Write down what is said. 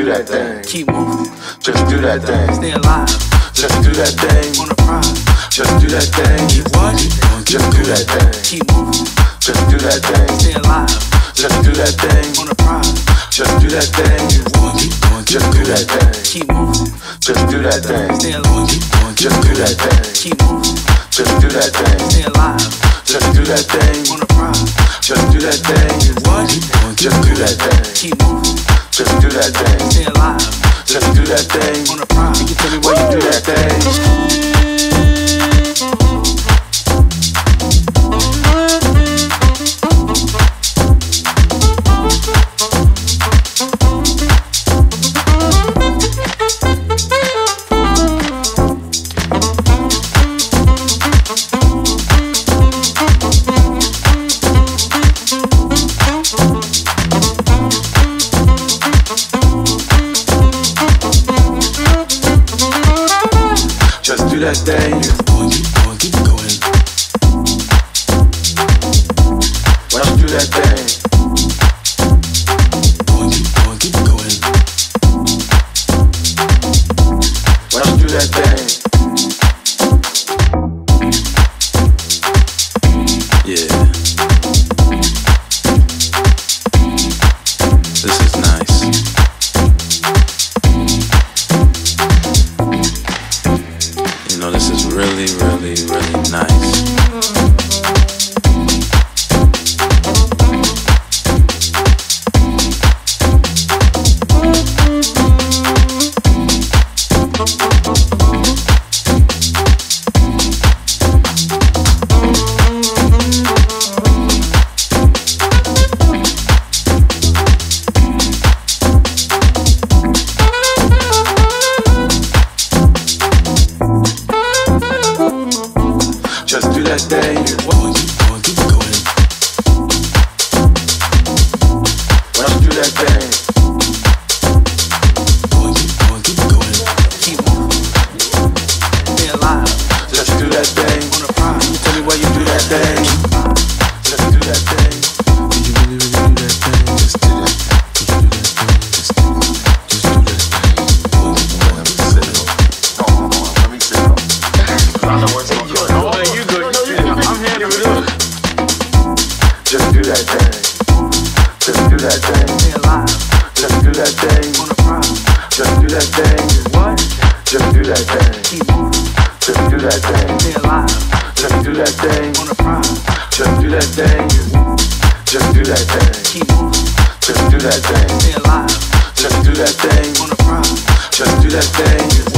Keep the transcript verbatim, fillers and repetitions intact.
do that thing. Keep moving. Just do that thing. Stay alive. Just do that thing. On the prize. Just do that thing. Keep what? Just do that thing. Keep moving. Just do that thing. Stay alive. Just do that thing. On the prize. Just do that thing. Just do that thing. Keep moving. Just do that thing. Stay alive. Just do that thing. Keep moving. Just do that thing. Stay alive. Just do that thing. On the prize. Just do that thing. What? Just do that thing. Keep moving. Just do that thing. Stay alive. Just do that thing. On the prize. You can tell me why you do that thing. That thing. Keep going, keep going, keep going. Let's do that thing. Keep going, keep going. Let's do that thing. Yeah. This is nice. You know, this is really, really, really nice. Just do that thing. Keep going, keep going, keep going. Let's do that thing. Keep going, keep going. Keep moving. Stay alive. Just do that thing. On the prize. You tell me why you do that thing. Just do that thing. Did you really, really do that thing? Just do that thing. Just do that thing. Just do that thing. Let me sit up. Hold on, let me sit up. I know what's going on. Just do that thing. Just do that thing. Stay alive. Just do that thing. On the prize. Just do that thing. What? Just do that thing. Keep moving. Just do that thing. Stay alive. Just do that thing. On the prize. Just do that thing. Just do that thing. Keep moving. Just do that thing. Stay alive. Just do that thing. On the prize. Just do that thing.